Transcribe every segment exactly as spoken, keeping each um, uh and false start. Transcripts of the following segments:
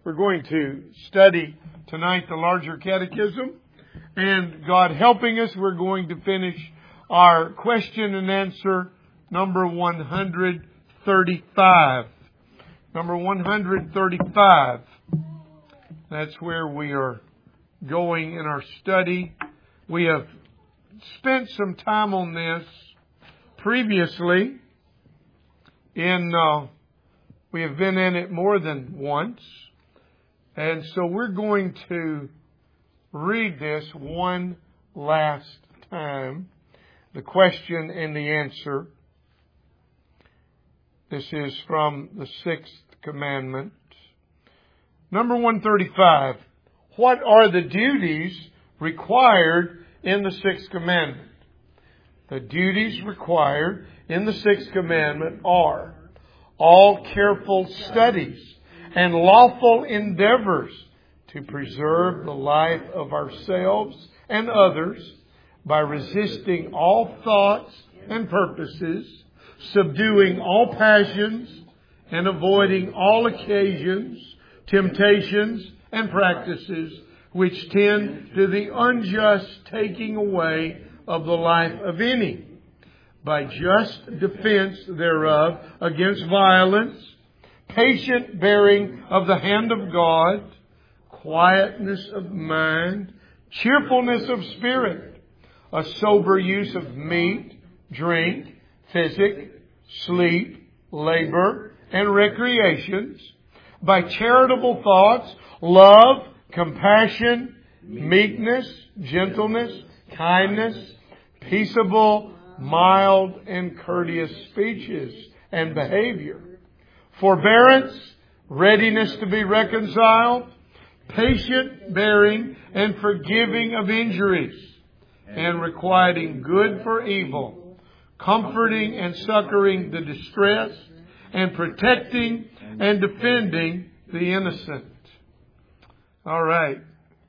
We're going to study tonight the larger catechism, and God helping us, we're going to finish our question and answer number one hundred thirty-five. Number one hundred thirty-five. That's where we are going in our study. We have spent some time on this previously. In uh, we have been in it more than once. And so we're going to read this one last time. The question and the answer. This is from the sixth commandment. Number one thirty-five. What are the duties required in the sixth commandment? The duties required in the sixth commandment are all careful studies and lawful endeavors to preserve the life of ourselves and others by resisting all thoughts and purposes, subduing all passions, and avoiding all occasions, temptations, and practices which tend to the unjust taking away of the life of any, by just defense thereof against violence, patient bearing of the hand of God, quietness of mind, cheerfulness of spirit, a sober use of meat, drink, physic, sleep, labor, and recreations, by charitable thoughts, love, compassion, meekness, gentleness, kindness, peaceable, mild, and courteous speeches and behavior, forbearance, readiness to be reconciled, patient bearing and forgiving of injuries, and requiting good for evil, comforting and succoring the distressed, and protecting and defending the innocent. All right.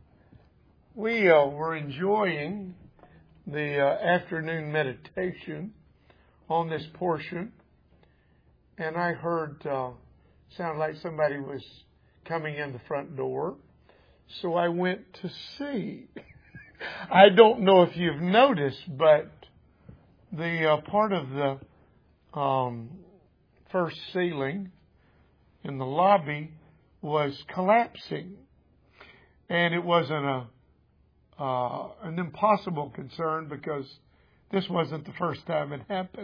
We uh, were enjoying the uh, afternoon meditation on this portion, and I heard uh, sound like somebody was coming in the front door, so I went to see. I don't know if you've noticed, but the uh, part of the um, first ceiling in the lobby was collapsing, and it wasn't a uh, an impossible concern because this wasn't the first time it happened.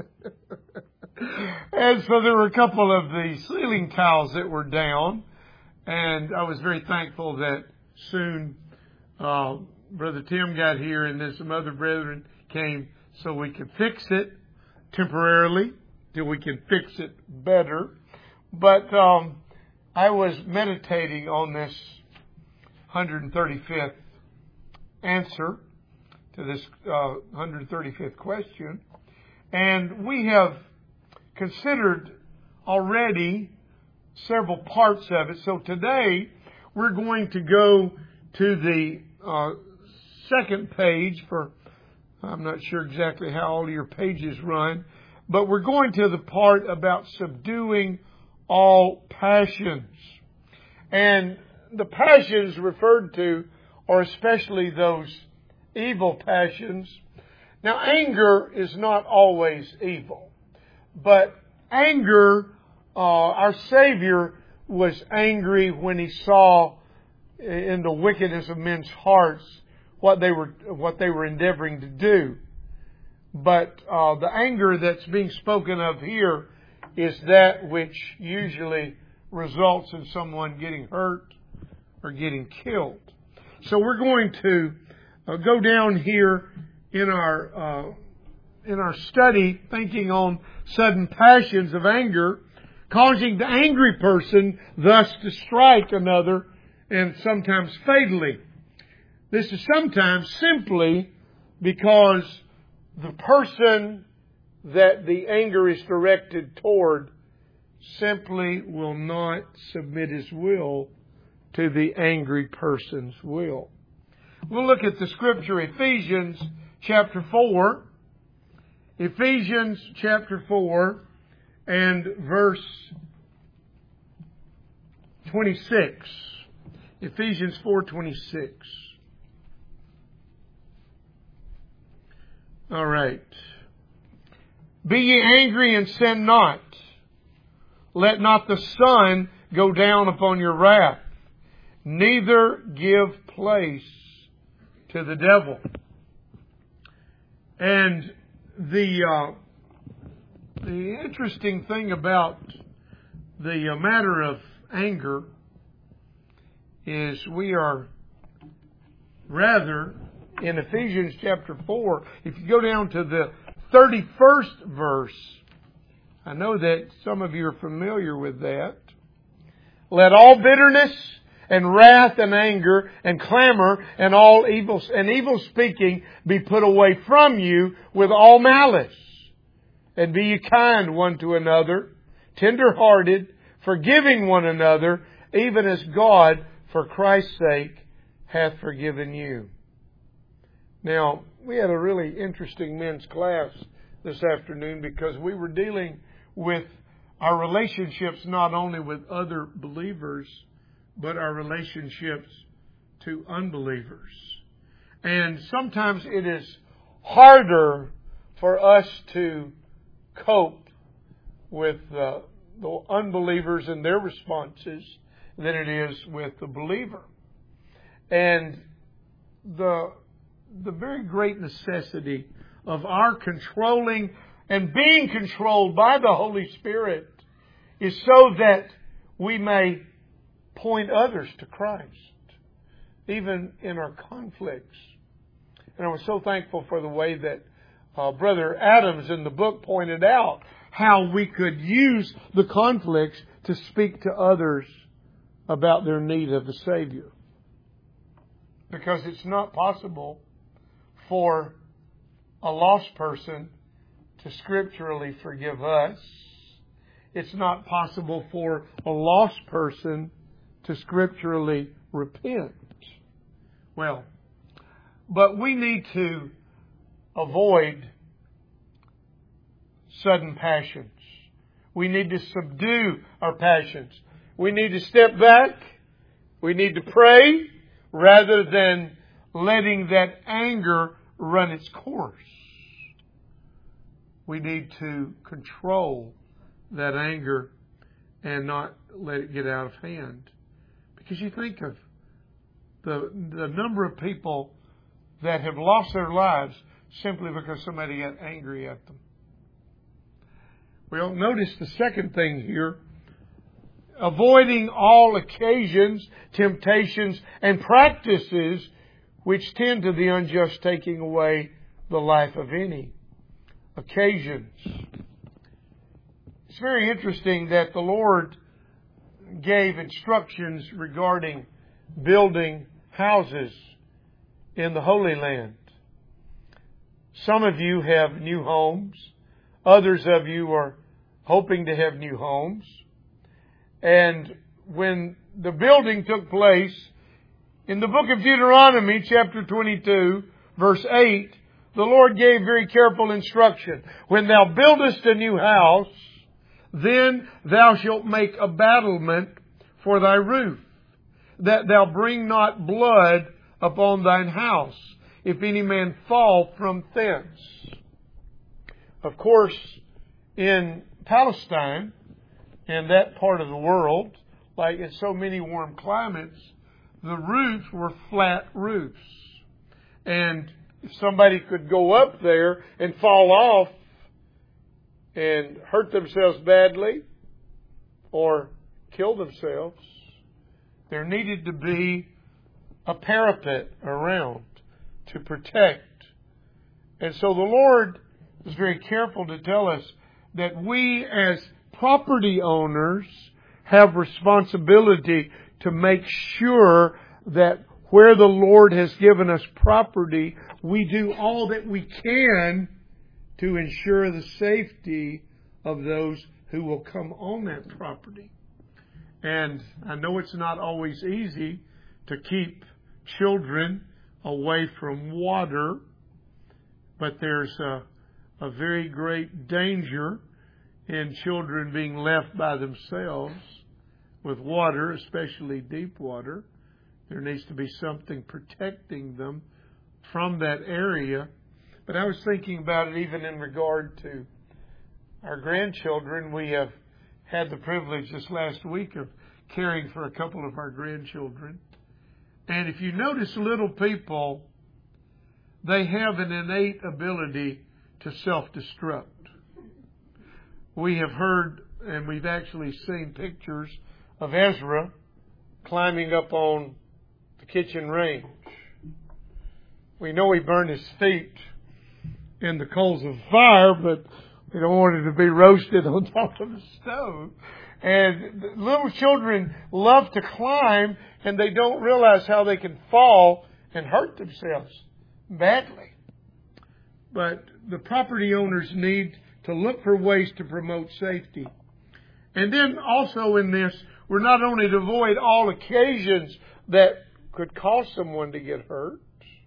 And so there were a couple of the ceiling tiles that were down, and I was very thankful that soon uh, Brother Tim got here and then some other brethren came so we could fix it temporarily till we can fix it better. But um, I was meditating on this one hundred thirty-fifth answer to this uh, one hundred thirty-fifth question, and we have considered already several parts of it. So today we're going to go to the uh, second page for, I'm not sure exactly how all your pages run, but we're going to the part about subduing all passions. And the passions referred to are especially those evil passions. Now, anger is not always evil, but anger, uh, our Savior was angry when He saw in the wickedness of men's hearts what they were what they were endeavoring to do. But uh, the anger that's being spoken of here is that which usually results in someone getting hurt or getting killed. So we're going to uh, go down here in our uh, in our study, thinking on sudden passions of anger, causing the angry person thus to strike another, and sometimes fatally. This is sometimes simply because the person that the anger is directed toward simply will not submit his will to the angry person's will. We'll look at the scripture, Ephesians chapter four. Ephesians chapter four and verse twenty-six. Ephesians four twenty-six. All right. Be ye angry and sin not. Let not the sun go down upon your wrath. Neither give place to the devil. And the uh, the interesting thing about the uh, matter of anger is we are rather in Ephesians chapter four. If you go down to the thirty-first verse, I know that some of you are familiar with that. Let all bitterness and wrath and anger and clamor and all evil and evil speaking be put away from you with all malice. And be ye kind one to another, tender-hearted, forgiving one another, even as God, for Christ's sake, hath forgiven you. Now, we had a really interesting men's class this afternoon because we were dealing with our relationships not only with other believers, but our relationships to unbelievers. And sometimes it is harder for us to cope with uh, the unbelievers and their responses than it is with the believer. And the the very great necessity of our controlling and being controlled by the Holy Spirit is so that we may point others to Christ, even in our conflicts. And I was so thankful for the way that uh, Brother Adams in the book pointed out how we could use the conflicts to speak to others about their need of a Savior. Because it's not possible for a lost person to scripturally forgive us. It's not possible for a lost person to scripturally repent. Well, but we need to avoid sudden passions. We need to subdue our passions. We need to step back. We need to pray rather than letting that anger run its course. We need to control that anger and not let it get out of hand. Because you think of the the number of people that have lost their lives simply because somebody got angry at them. Well, notice the second thing here. Avoiding all occasions, temptations, and practices which tend to the unjust taking away the life of any. Occasions. It's very interesting that the Lord gave instructions regarding building houses in the Holy Land. Some of you have new homes. Others of you are hoping to have new homes. And when the building took place, in the book of Deuteronomy, chapter twenty-two, verse eight, the Lord gave very careful instruction. When thou buildest a new house, then thou shalt make a battlement for thy roof, that thou bring not blood upon thine house, if any man fall from thence. Of course, in Palestine, in that part of the world, like in so many warm climates, the roofs were flat roofs. And if somebody could go up there and fall off and hurt themselves badly or kill themselves, there needed to be a parapet around to protect. And so the Lord was very careful to tell us that we as property owners have responsibility to make sure that where the Lord has given us property, we do all that we can to ensure the safety of those who will come on that property. And I know it's not always easy to keep children away from water, but there's a, a very great danger in children being left by themselves with water, especially deep water. There needs to be something protecting them from that area. But I was thinking about it even in regard to our grandchildren. We have had the privilege this last week of caring for a couple of our grandchildren. And if you notice, little people, they have an innate ability to self-destruct. We have heard, and we've actually seen pictures of Ezra climbing up on the kitchen range. We know he burned his feet in the coals of fire, but we don't want it to be roasted on top of the stove. And little children love to climb, and they don't realize how they can fall and hurt themselves badly. But the property owners need to look for ways to promote safety. And then also in this, we're not only to avoid all occasions that could cause someone to get hurt,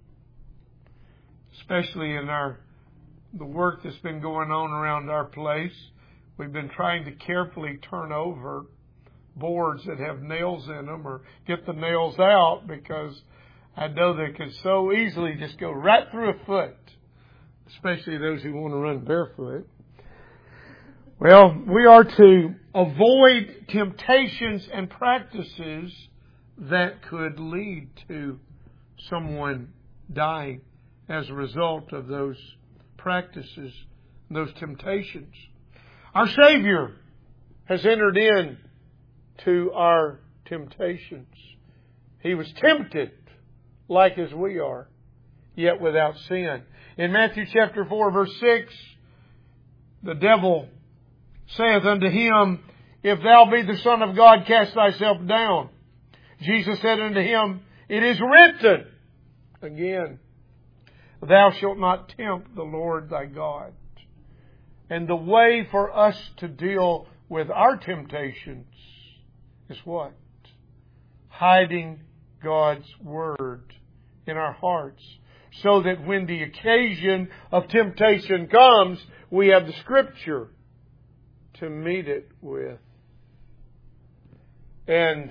especially in our the work that's been going on around our place. We've been trying to carefully turn over boards that have nails in them or get the nails out, because I know they could so easily just go right through a foot, especially those who want to run barefoot. Well, we are to avoid temptations and practices that could lead to someone dying as a result of those practices, those temptations. Our Savior has entered in to our temptations. He was tempted like as we are, yet without sin. In Matthew chapter four, verse six, the devil saith unto him, If thou be the Son of God, cast thyself down. Jesus said unto him, It is written, again, Thou shalt not tempt the Lord thy God. And the way for us to deal with our temptations is what? Hiding God's Word in our hearts, so that when the occasion of temptation comes, we have the Scripture to meet it with. And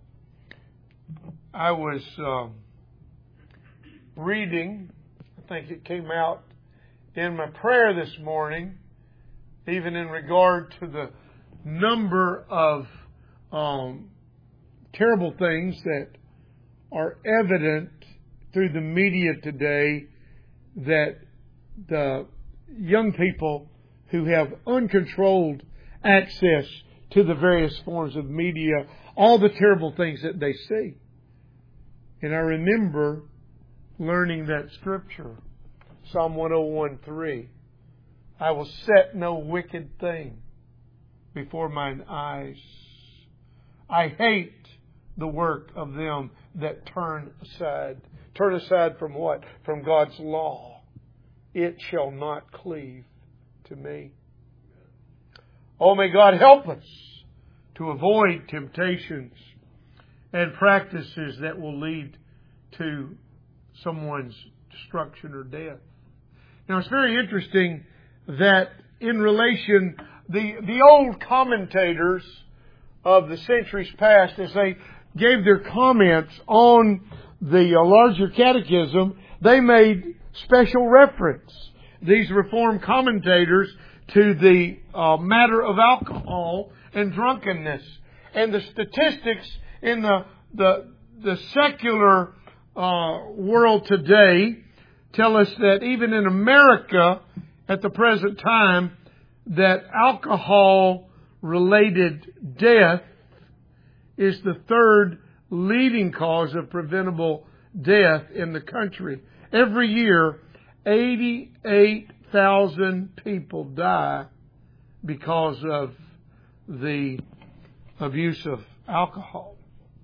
I was um, reading, I think it came out in my prayer this morning, even in regard to the number of um, terrible things that are evident through the media today, that the young people who have uncontrolled access to the various forms of media, all the terrible things that they see. And I remember learning that scripture, Psalm one oh one three. I will set no wicked thing before mine eyes. I hate the work of them that turn aside. Turn aside from what? From God's law. It shall not cleave to me. Oh, may God help us to avoid temptations and practices that will lead to someone's destruction or death. Now, it's very interesting that in relation, the, the old commentators of the centuries past, as they gave their comments on the uh, larger catechism, they made special reference, these Reformed commentators, to the uh, matter of alcohol and drunkenness. And the statistics in the the, the secular uh, world today tell us that even in America at the present time, that alcohol-related death is the third leading cause of preventable death in the country. Every year, eighty-eight thousand people die because of the abuse of alcohol.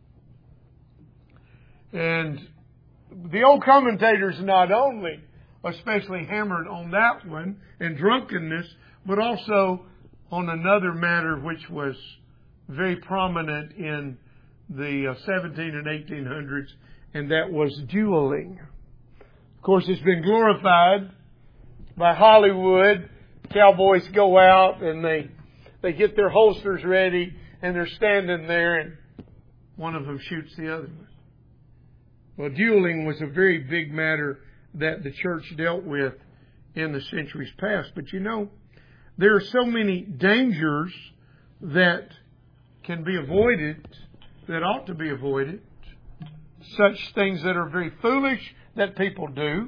And the old commentators not only especially hammered on that one and drunkenness, but also on another matter which was very prominent in the uh, seventeen and eighteen hundreds, and that was dueling. Of course, it's been glorified by Hollywood. Cowboys go out and they they get their holsters ready and they're standing there and one of them shoots the other one. Well, dueling was a very big matter that the church dealt with in the centuries past. But you know, there are so many dangers that can be avoided, that ought to be avoided. Such things that are very foolish that people do.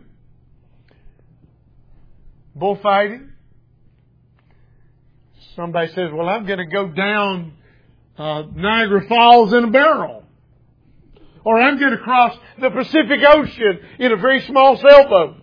Bullfighting. Somebody says, well, I'm going to go down uh, Niagara Falls in a barrel. Or I'm going to cross the Pacific Ocean in a very small sailboat.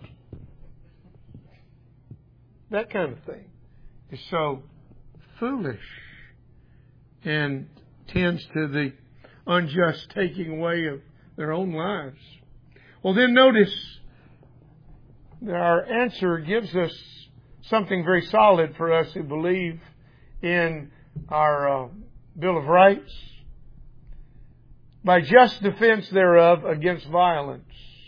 That kind of thing is so foolish and tends to the unjust taking away of their own lives. Well, then notice that our answer gives us something very solid for us who believe in our uh, Bill of Rights. By just defense thereof against violence.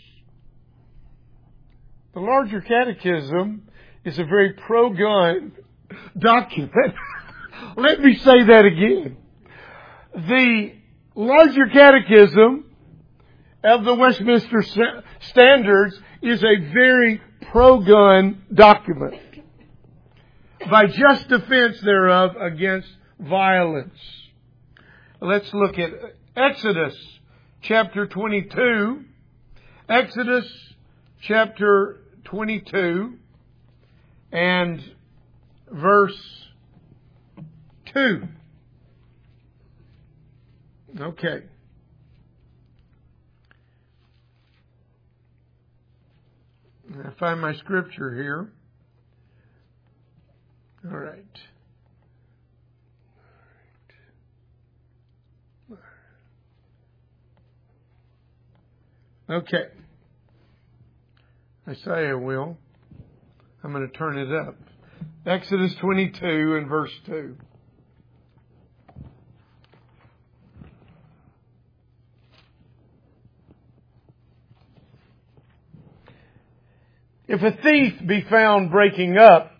The larger catechism is a very pro-gun document. Let me say that again. The larger catechism of the Westminster Standards is a very pro-gun document. By just defense thereof against violence. Let's look at Exodus chapter twenty-two. Exodus chapter twenty-two and verse two. Okay. I find my scripture here. All right. Okay. I say I will. I'm going to turn it up. Exodus twenty-two and verse two. If a thief be found breaking up,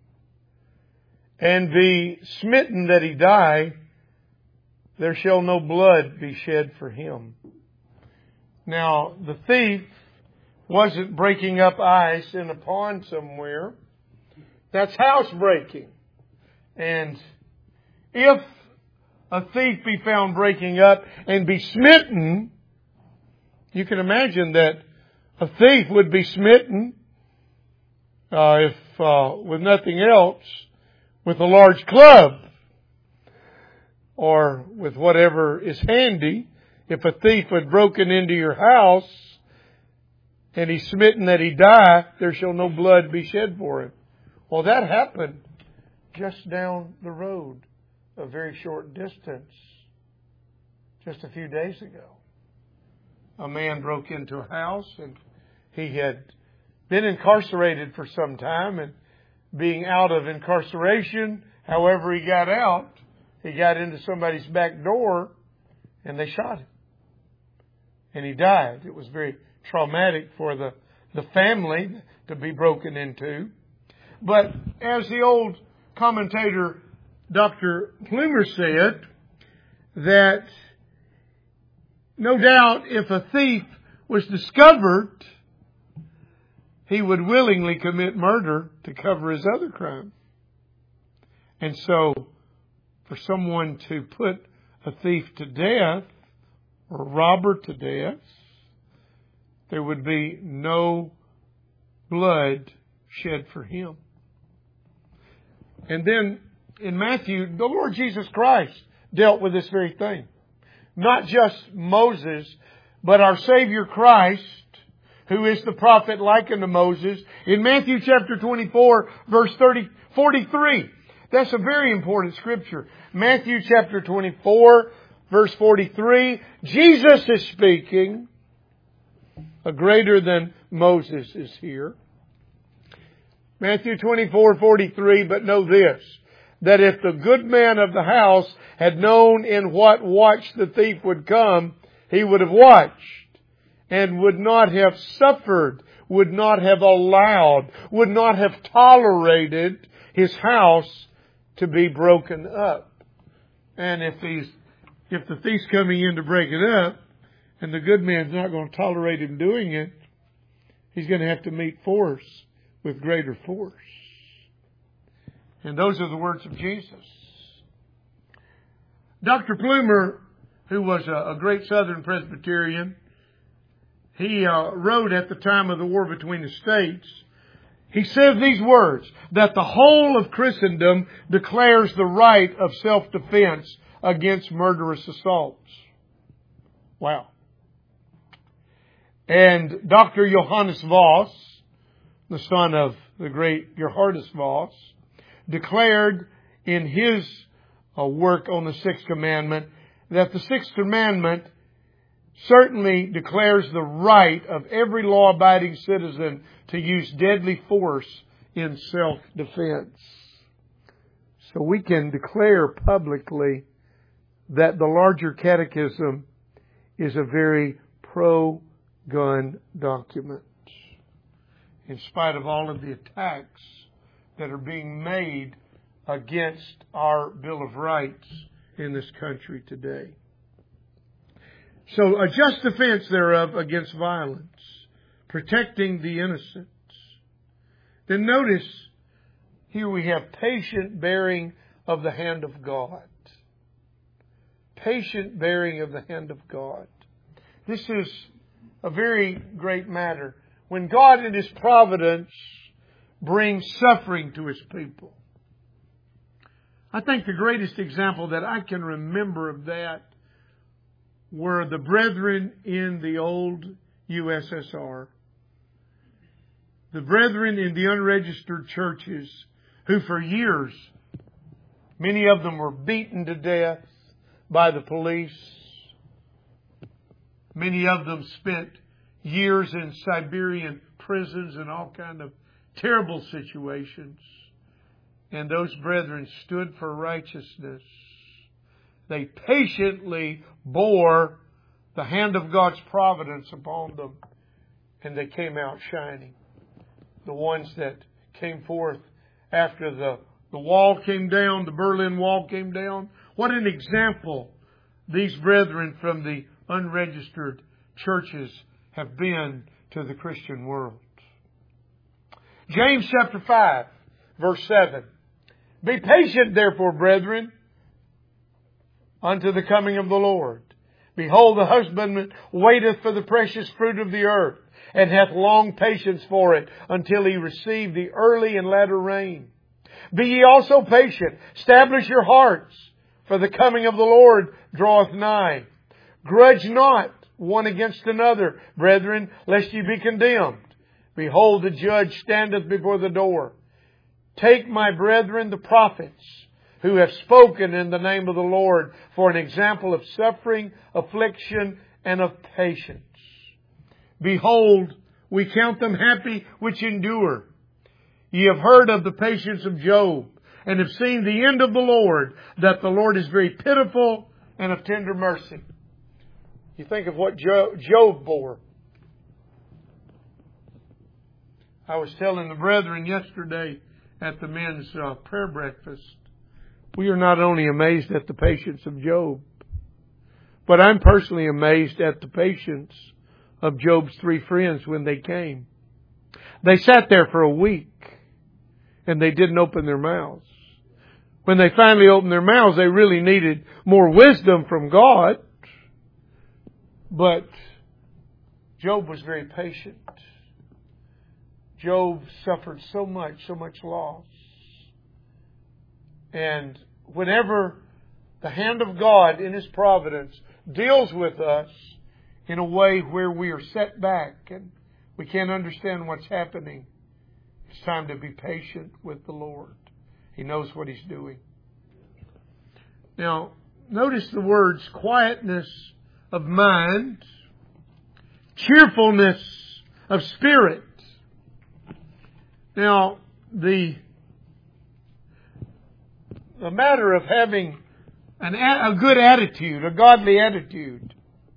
and be smitten that he die, there shall no blood be shed for him. Now, the thief wasn't breaking up ice in a pond somewhere. That's housebreaking. And if a thief be found breaking up and be smitten, you can imagine that a thief would be smitten, uh, if uh, with nothing else, with a large club or with whatever is handy. If a thief had broken into your house and he's smitten that he die, there shall no blood be shed for him. Well, that happened just down the road, a very short distance, just a few days ago. A man broke into a house and he had been incarcerated for some time, and being out of incarceration, however he got out, he got into somebody's back door and they shot him. And he died. It was very traumatic for the, the family to be broken into. But as the old commentator Doctor Plumer said, that no doubt if a thief was discovered, he would willingly commit murder to cover his other crime. And so, for someone to put a thief to death, or a robber to death, there would be no blood shed for him. And then, in Matthew, the Lord Jesus Christ dealt with this very thing. Not just Moses, but our Savior Christ, who is the prophet like unto Moses, in Matthew chapter twenty-four, verse thirty, forty-three. That's a very important scripture. Matthew chapter twenty-four, verse forty-three. Jesus is speaking. A greater than Moses is here. Matthew twenty-four, forty-three. But know this, that if the good man of the house had known in what watch the thief would come, he would have watched, and would not have suffered, would not have allowed, would not have tolerated his house to be broken up. And if these, if the thief's coming in to break it up, and the good man's not going to tolerate him doing it, he's going to have to meet force with greater force. And those are the words of Jesus. Doctor Plumer, who was a, a great Southern Presbyterian, he uh, wrote at the time of the war between the states, he says these words, that the whole of Christendom declares the right of self-defense against murderous assaults. Wow. And Doctor Johannes Voss, the son of the great Gerhardus Voss, declared in his uh, work on the Sixth Commandment that the Sixth Commandment certainly declares the right of every law-abiding citizen to use deadly force in self-defense. So we can declare publicly that the larger catechism is a very pro-gun document, in spite of all of the attacks that are being made against our Bill of Rights in this country today. So a just defense thereof against violence, protecting the innocent. Then notice, here we have patient bearing of the hand of God. Patient bearing of the hand of God. This is a very great matter. When God in His providence brings suffering to His people. I think the greatest example that I can remember of that were the brethren in the old U S S R. The brethren in the unregistered churches who for years, many of them were beaten to death by the police. Many of them spent years in Siberian prisons and all kind of terrible situations. And those brethren stood for righteousness. They patiently bore the hand of God's providence upon them, and they came out shining. The ones that came forth after the, the wall came down, the Berlin Wall came down. What an example these brethren from the unregistered churches have been to the Christian world. James chapter five, verse seven. Be patient, therefore, brethren, unto the coming of the Lord. Behold, the husbandman waiteth for the precious fruit of the earth, and hath long patience for it, until he receive the early and latter rain. Be ye also patient. Establish your hearts, for the coming of the Lord draweth nigh. Grudge not one against another, brethren, lest ye be condemned. Behold, the judge standeth before the door. Take, my brethren, the prophets, who have spoken in the name of the Lord, for an example of suffering, affliction, and of patience. Behold, we count them happy which endure. Ye have heard of the patience of Job, and have seen the end of the Lord, that the Lord is very pitiful and of tender mercy. You think of what Job bore. I was telling the brethren yesterday at the men's uh, prayer breakfast, we are not only amazed at the patience of Job, but I'm personally amazed at the patience of Job's three friends when they came. They sat there for a week and they didn't open their mouths. When they finally opened their mouths, they really needed more wisdom from God. But Job was very patient. Job suffered so much, so much loss. And whenever the hand of God in His providence deals with us in a way where we are set back and we can't understand what's happening, it's time to be patient with the Lord. He knows what He's doing. Now, notice the words quietness of mind, cheerfulness of spirit. Now, the, the matter of having an, a good attitude, a godly attitude,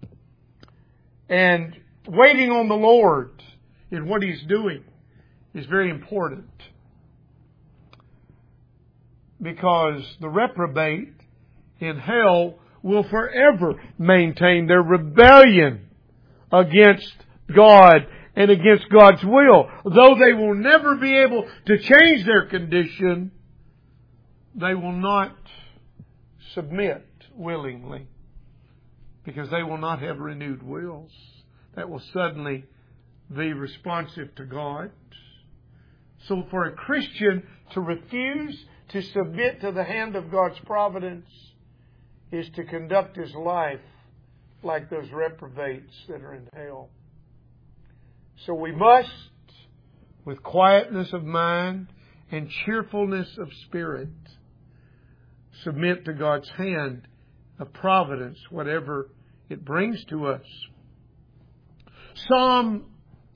and waiting on the Lord in what He's doing is very important. Because the reprobate in hell will forever maintain their rebellion against God and against God's will. Though they will never be able to change their condition, they will not submit willingly, because they will not have renewed wills that will suddenly be responsive to God. So for a Christian to refuse to submit to the hand of God's providence is to conduct his life like those reprobates that are in hell. So we must, with quietness of mind and cheerfulness of spirit, submit to God's hand of providence, whatever it brings to us. Psalm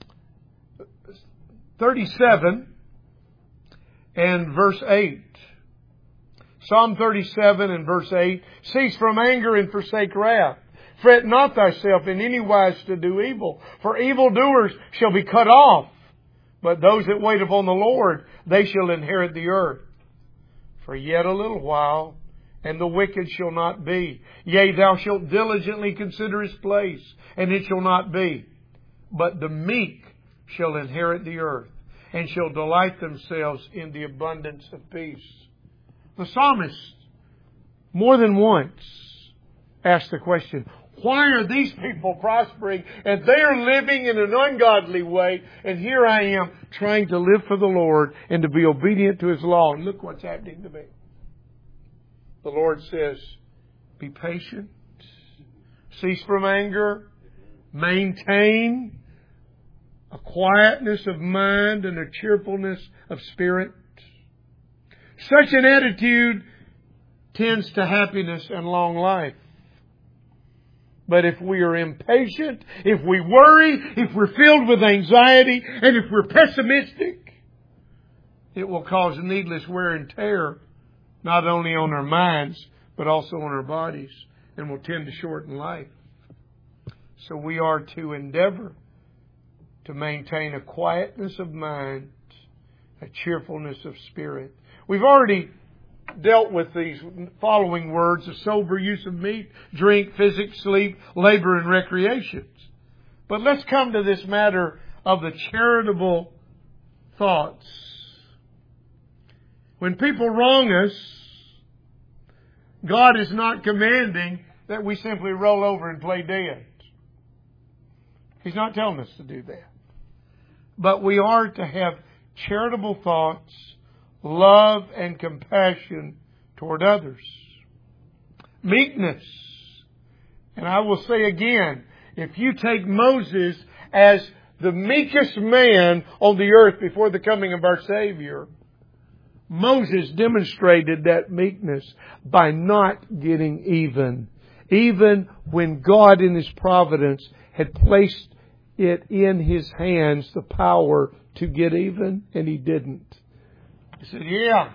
thirty-seven and verse eight. Psalm thirty-seven and verse eight. Cease from anger and forsake wrath. Fret not thyself in any wise to do evil, for evildoers shall be cut off. But those that wait upon the Lord, they shall inherit the earth. For yet a little while, and the wicked shall not be. Yea, thou shalt diligently consider his place, and it shall not be. But the meek shall inherit the earth, and shall delight themselves in the abundance of peace. The psalmist, more than once, asked the question, why are these people prospering and they are living in an ungodly way, and here I am trying to live for the Lord and to be obedient to His law, and look what's happening to me. The Lord says, be patient, cease from anger, maintain a quietness of mind and a cheerfulness of spirit. Such an attitude tends to happiness and long life. But if we are impatient, if we worry, if we're filled with anxiety, and if we're pessimistic, it will cause needless wear and tear, not only on our minds, but also on our bodies, and will tend to shorten life. So we are to endeavor to maintain a quietness of mind, a cheerfulness of spirit. We've already dealt with these following words: a sober use of meat, drink, physics, sleep, labor, and recreations. But let's come to this matter of the charitable thoughts. When people wrong us, God is not commanding that we simply roll over and play dead. He's not telling us to do that. But we are to have charitable thoughts, love and compassion toward others. Meekness. And I will say again, if you take Moses as the meekest man on the earth before the coming of our Savior, Moses demonstrated that meekness by not getting even. Even when God in His providence had placed it in His hands, the power to get even, and He didn't. He said, yeah,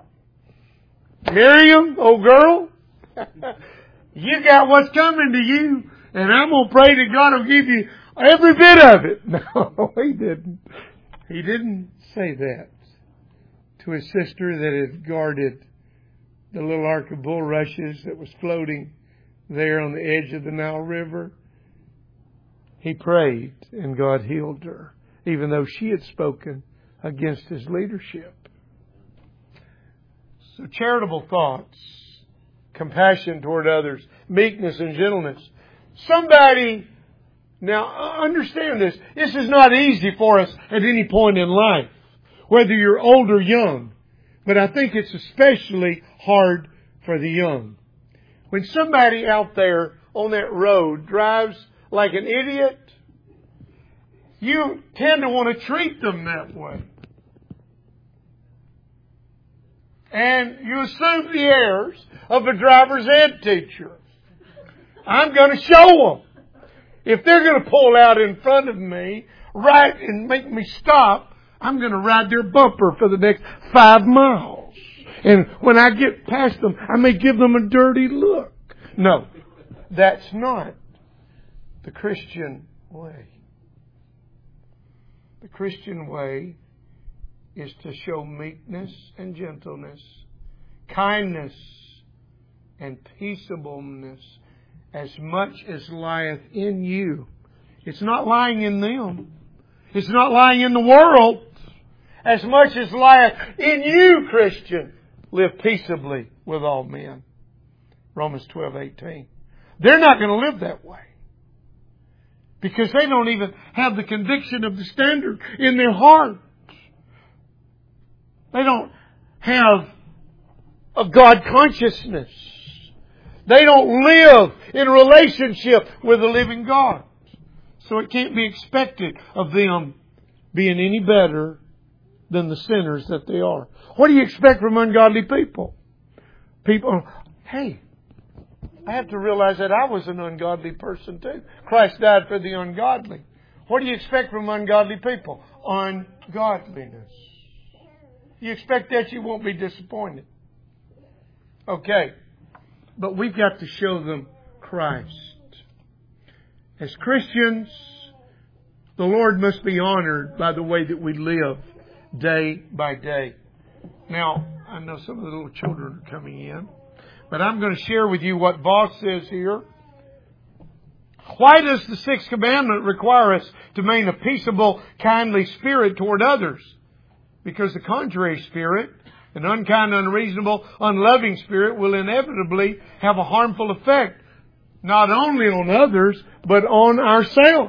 Miriam, old girl, you got what's coming to you, and I'm going to pray that God will give you every bit of it. No, He didn't. He didn't say that to his sister that had guarded the little ark of bulrushes that was floating there on the edge of the Nile River. He prayed, and God healed her, even though she had spoken against his leadership. So charitable thoughts, compassion toward others, meekness and gentleness. Somebody, now understand this, this is not easy for us at any point in life, whether you're old or young. But I think it's especially hard for the young. When somebody out there on that road drives like an idiot, you tend to want to treat them that way. And you assume the airs of a driver's ed teacher. I'm going to show them. If they're going to pull out in front of me, right, and make me stop, I'm going to ride their bumper for the next five miles. And when I get past them, I may give them a dirty look. No, that's not the Christian way. The Christian way is to show meekness and gentleness, kindness and peaceableness as much as lieth in you. It's not lying in them. It's not lying in the world. As much as lieth in you, Christian, live peaceably with all men. Romans twelve eighteen. They're not going to live that way. Because they don't even have the conviction of the standard in their heart. They don't have a God consciousness. They don't live in relationship with the living God. So it can't be expected of them being any better than the sinners that they are. What do you expect from ungodly people? People, hey, I have to realize that I was an ungodly person too. Christ died for the ungodly. What do you expect from ungodly people? Ungodliness. You expect that, you won't be disappointed. Okay. But we've got to show them Christ. As Christians, the Lord must be honored by the way that we live day by day. Now, I know some of the little children are coming in, but I'm going to share with you what Voss says here. Why does the sixth commandment require us to maintain a peaceable, kindly spirit toward others? Because the contrary spirit, an unkind, unreasonable, unloving spirit, will inevitably have a harmful effect, not only on others, but on ourselves.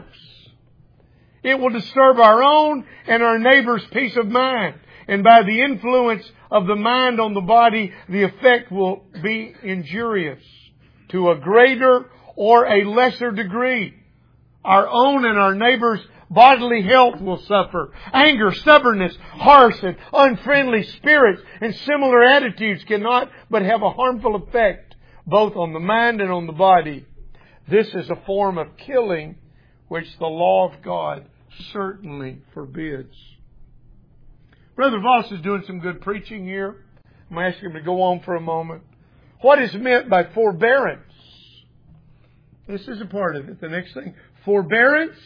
It will disturb our own and our neighbor's peace of mind. And by the influence of the mind on the body, the effect will be injurious to a greater or a lesser degree. Our own and our neighbor's bodily health will suffer. Anger, stubbornness, harsh and unfriendly spirits, and similar attitudes cannot but have a harmful effect both on the mind and on the body. This is a form of killing which the law of God certainly forbids. Brother Voss is doing some good preaching here. I'm going to ask him to go on for a moment. What is meant by forbearance? This is a part of it. The next thing. Forbearance,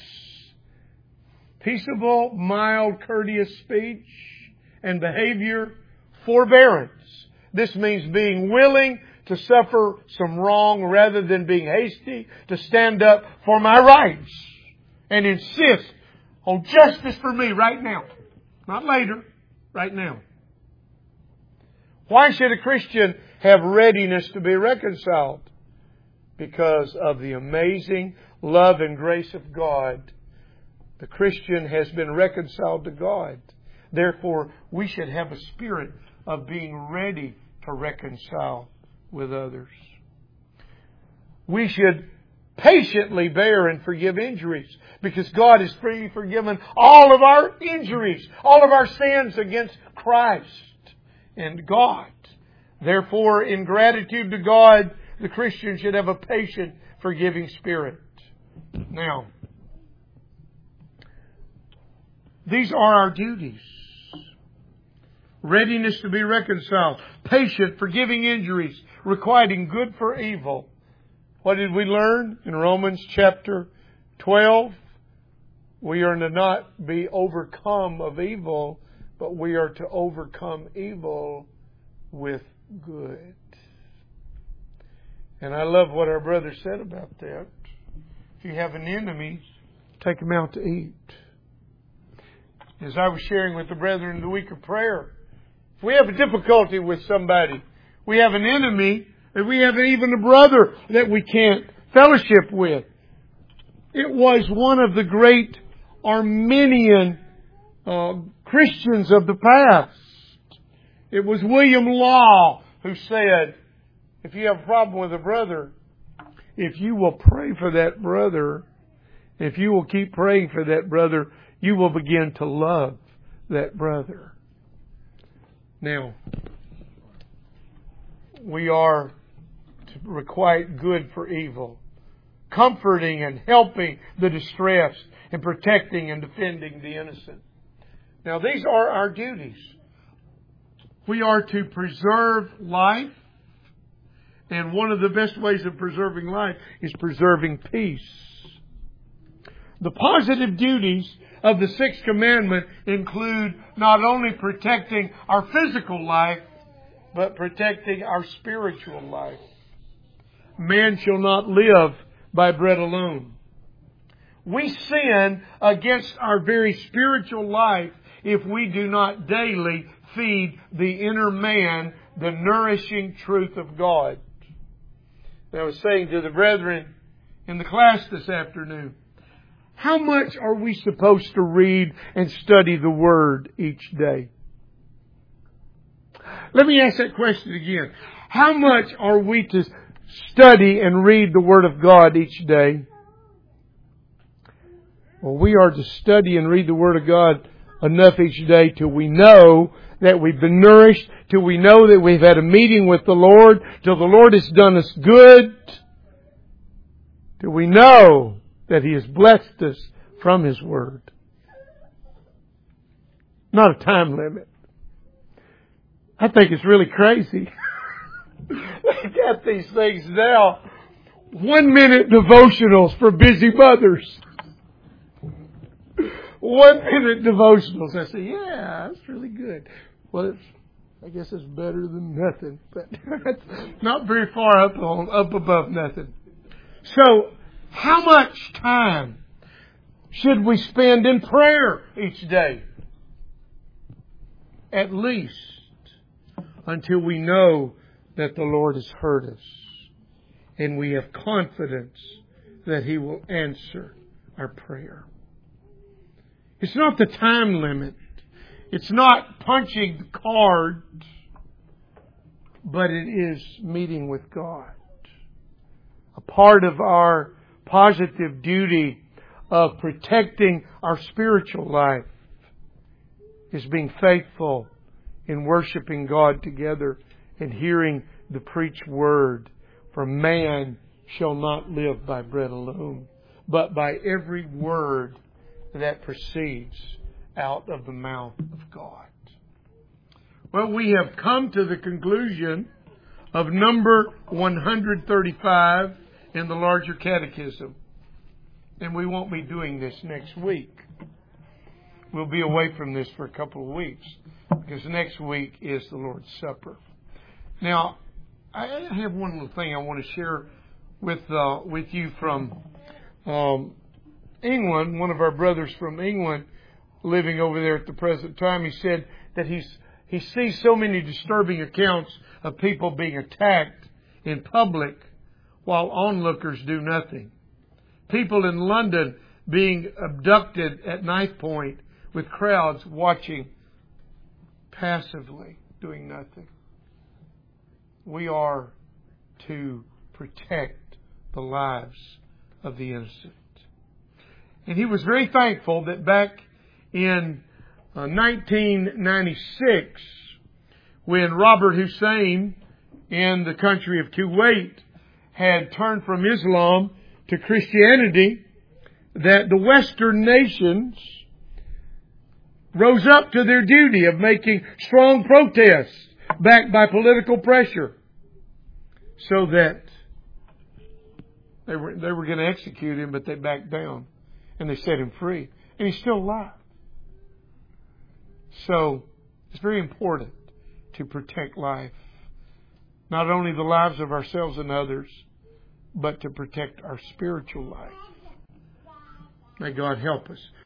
peaceable, mild, courteous speech and behavior. Forbearance. This means being willing to suffer some wrong rather than being hasty to stand up for my rights and insist on justice for me right now. Not later. Right now. Why should a Christian have readiness to be reconciled? Because of the amazing love and grace of God. The Christian has been reconciled to God. Therefore, we should have a spirit of being ready to reconcile with others. We should patiently bear and forgive injuries, because God has freely forgiven all of our injuries, all of our sins against Christ and God. Therefore, in gratitude to God, the Christian should have a patient, forgiving spirit. Now, these are our duties. Readiness to be reconciled, patient, forgiving injuries, requiting good for evil. What did we learn in Romans chapter twelve? We are to not be overcome of evil, but we are to overcome evil with good. And I love what our brother said about that. If you have an enemy, take him out to eat. As I was sharing with the brethren in the week of prayer, if we have a difficulty with somebody, we have an enemy, if we have even a brother that we can't fellowship with. It was one of the great Arminian uh, Christians of the past. It was William Law who said, if you have a problem with a brother, if you will pray for that brother, if you will keep praying for that brother, you will begin to love that brother. Now, we are to requite good for evil, comforting and helping the distressed, and protecting and defending the innocent. Now, these are our duties. We are to preserve life, and one of the best ways of preserving life is preserving peace. The positive duties of the sixth commandment include not only protecting our physical life, but protecting our spiritual life. man shall not live by bread alone. We sin against our very spiritual life if we do not daily feed the inner man the nourishing truth of God. And I was saying to the brethren in the class this afternoon, how much are we supposed to read and study the Word each day? Let me ask that question again. How much are we to study and read the Word of God each day? Well, we are to study and read the Word of God enough each day till we know that we've been nourished, till we know that we've had a meeting with the Lord, till the Lord has done us good, till we know that He has blessed us from His Word. Not a time limit. I think it's really crazy. They got these things now. One minute devotionals for busy mothers. One minute devotionals. I say, yeah, that's really good. Well, it's, I guess it's better than nothing, but it's not very far up on, up above nothing. So, how much time should we spend in prayer each day? At least until we know that the Lord has heard us and we have confidence that He will answer our prayer. It's not the time limit. It's not punching the card, but it is meeting with God. A part of our positive duty of protecting our spiritual life is being faithful in worshiping God together and hearing the preached word. For man shall not live by bread alone, but by every word that proceeds out of the mouth of God. Well, we have come to the conclusion of number one hundred thirty-five in the larger catechism. And we won't be doing this next week. We'll be away from this for a couple of weeks, because next week is the Lord's Supper. Now, I have one little thing I want to share with uh, with you from um, England. One of our brothers from England, living over there at the present time, he said that he's he sees so many disturbing accounts of people being attacked in public while onlookers do nothing. People in London being abducted at knife point with crowds watching passively, doing nothing. We are to protect the lives of the innocent. And he was very thankful that back in uh, nineteen ninety-six, when Robert Hussein in the country of Kuwait had turned from Islam to Christianity, that the Western nations rose up to their duty of making strong protests backed by political pressure, so that they were they were going to execute him, but they backed down and they set him free, and he's still alive. So it's very important to protect life, not only the lives of ourselves and others, but to protect our spiritual life. May God help us.